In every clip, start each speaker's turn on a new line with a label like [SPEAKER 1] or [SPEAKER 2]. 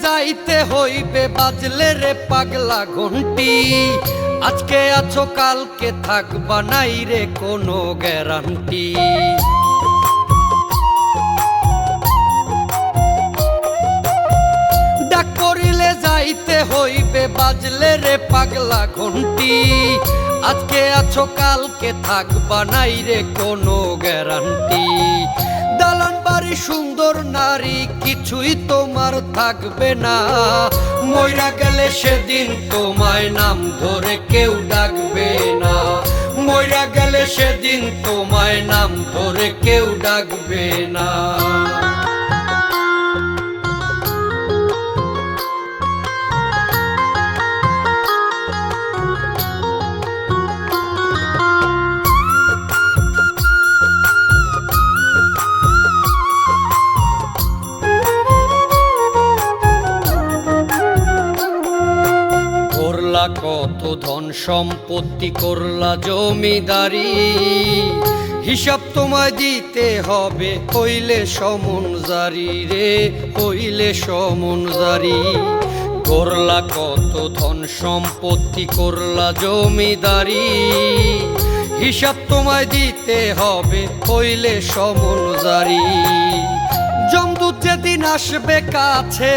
[SPEAKER 1] যাইতে হইবে বাজলে রে পাগলা ঘন্টি। আজকে আছো কালকে থাকবা নাই রে কোনো গ্যারান্টি। ডাক পড়িলে যাইতে হইবে বাজলে রে পাগলা ঘন্টি। আজকে আছো কালকে থাকবা নাই রে কোনো গ্যারান্টি। দালান বাড়ি সুন্দর নারী কিছুই তোমার থাকবে না। মইরা গেলে সেদিন তোমায় নাম ধরে কেউ ডাকবে না। মইরা গেলে সেদিন তোমায় নাম ধরে কেউ ডাকবে না। কত ধন সম্পত্তি করলা জমিদারি, হিসাব তোমায় দিতে হবে হইলে সমন জারি রে, হইলে সমন জারি। করলা কত ধন সম্পত্তি করলা জমিদারি, হিসাব তোমায় দিতে হবে হইলে সমন জারি। যমদূত যেদিন আসবে কাছে,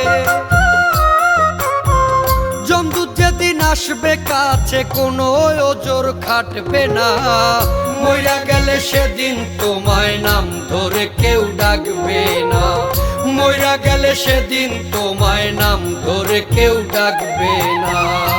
[SPEAKER 1] যমদূত যেদিন আসবে কাছে কোনো ওজোর খাটবে না। মইরা গেলে সেদিন তোমায় নাম ধরে কেউ ডাকবে না। মইরা গেলে সেদিন তোমায় নাম ধরে কেউ ডাকবে না।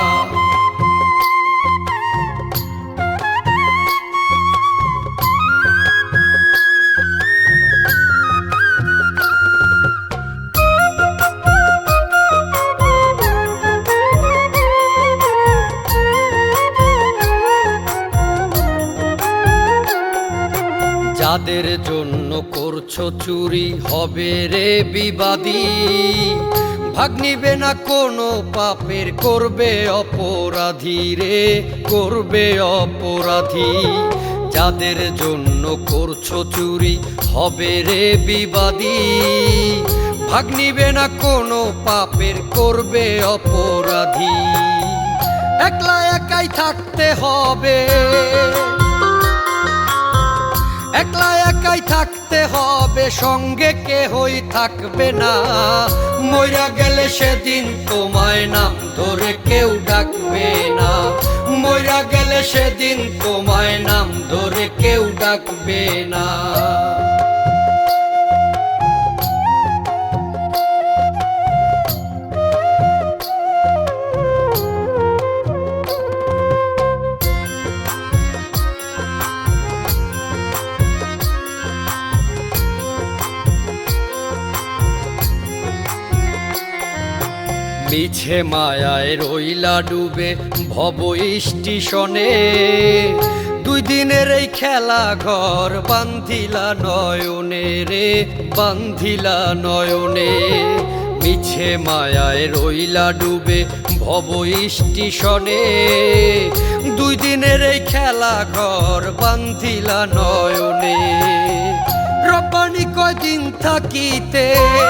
[SPEAKER 1] যাদের জন্য করছো চুরি হবে রে বিবাদী, ভাগ নিবে না কোনো পাপের করবে অপরাধী রে, করবে অপরাধী। যাদের জন্য করছো চুরি হবে রে বিবাদী, ভাগ নিবে না কোনো পাপের করবে অপরাধী। একলা একাই থাকতে হবে, একলা একাই থাকতে হবে সঙ্গে কেহই থাকবে না। মইরা গেলে সেদিন তোমায় নাম ধরে কেউ ডাকবে না। মইরা গেলে সেদিন তোমায় নাম ধরে কেউ ডাকবে না। মিছে মায়ায় রইলা ডুবে ভব স্টেশনে, দুই দিনের এই খেলা ঘর বান্ধিলা নয়নে রে, বান্ধিলা নয়নে। মিছে মায়ায় রইলা ডুবে ভব স্টেশনে, দুই দিনের এই খেলা ঘর বান্ধিলা নয়নে। রব্বানি কয়দিন থাকিতে,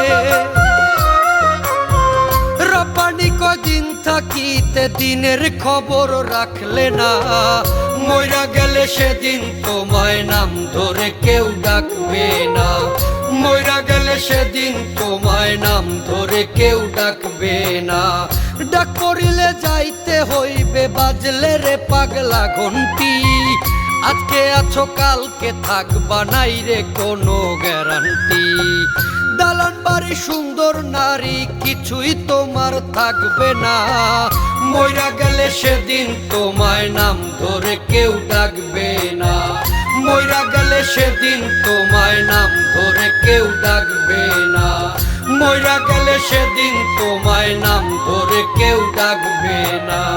[SPEAKER 1] রব্বানি কদিন থাকিতে দিনের খবর রাখলে না। মইরা গেলে সেদিন তোমায় নাম ধরে কেউ ডাকবে না। মইরা গেলে সেদিন তোমায় নাম ধরে কেউ ডাকবে না। ডাক পড়িলে যাইতে হইবে বাজলে রে পাগলা ঘন্টি। আজকে আছো কালকে থাকবা নাই রে কোনো গ্যারান্টি। দালান বাড়ি সুন্দর নারী কিছুই তোমার থাকবে না। মইরা গেলে সেদিন তোমায় নাম ধরে কেউ ডাকবে না। মইরা গেলে সেদিন তোমায় নাম ধরে কেউ ডাকবে না। মইরা গেলে সেদিন তোমায় নাম ধরে কেউ ডাকবে না।